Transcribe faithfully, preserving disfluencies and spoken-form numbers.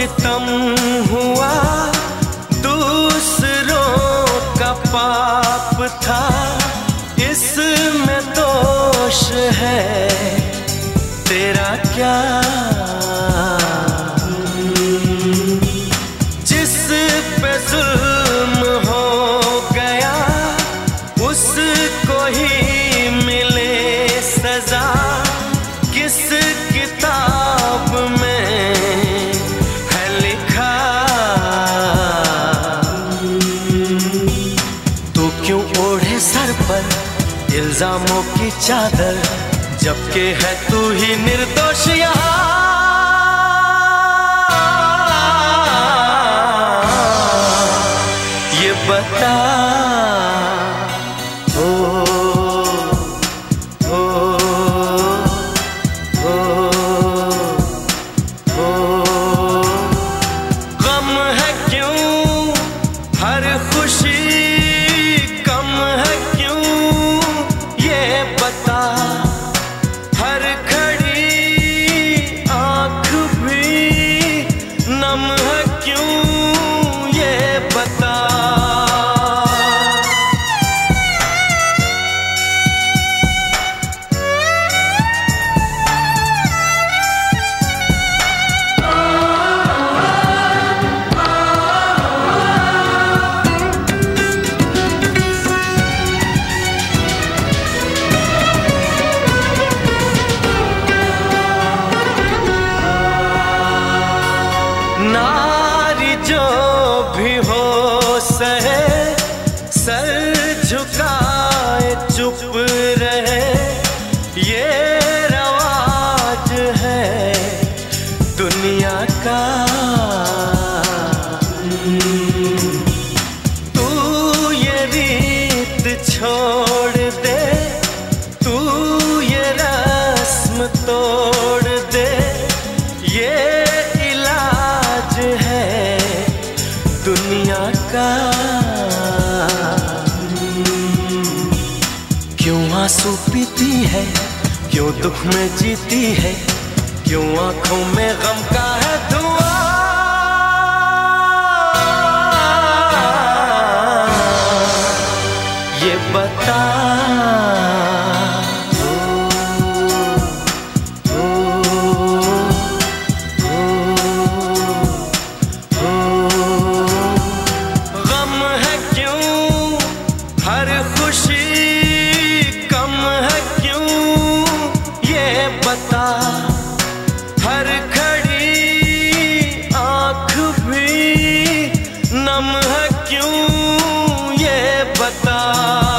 सितम हुआ, दूसरों का पाप था, इसमें दोष है तेरा क्या। जिस पे जुल्म हो गया उसको ही मिले सजा, किस किताब में है लिखा। तो क्यों ओढ़े सर पर इल्जामों की चादर, जबकि है तू ही निर्दोष यहाँ। ये बता ओ ओ ओ ओ गम है क्यों हर खुशी कम है क्यों, ये बता। हर घड़ी आँख भी नम है क्यों, ये बता। नारी जो भी हो सहे, सर झुकाए चुप रहे, ये रवाज है दुनिया का। तू ये रीत छोड़ दे, तू ये रस्म तोड़ दे, ये है दुनिया का। क्यों आंसू पीती है, क्यों दुख में जीती है, क्यों आंखों में गम का है धुआं। ये बता हर खुशी कम है क्यों, ये बता। हर घड़ी आँख भी नम है क्यों, ये बता।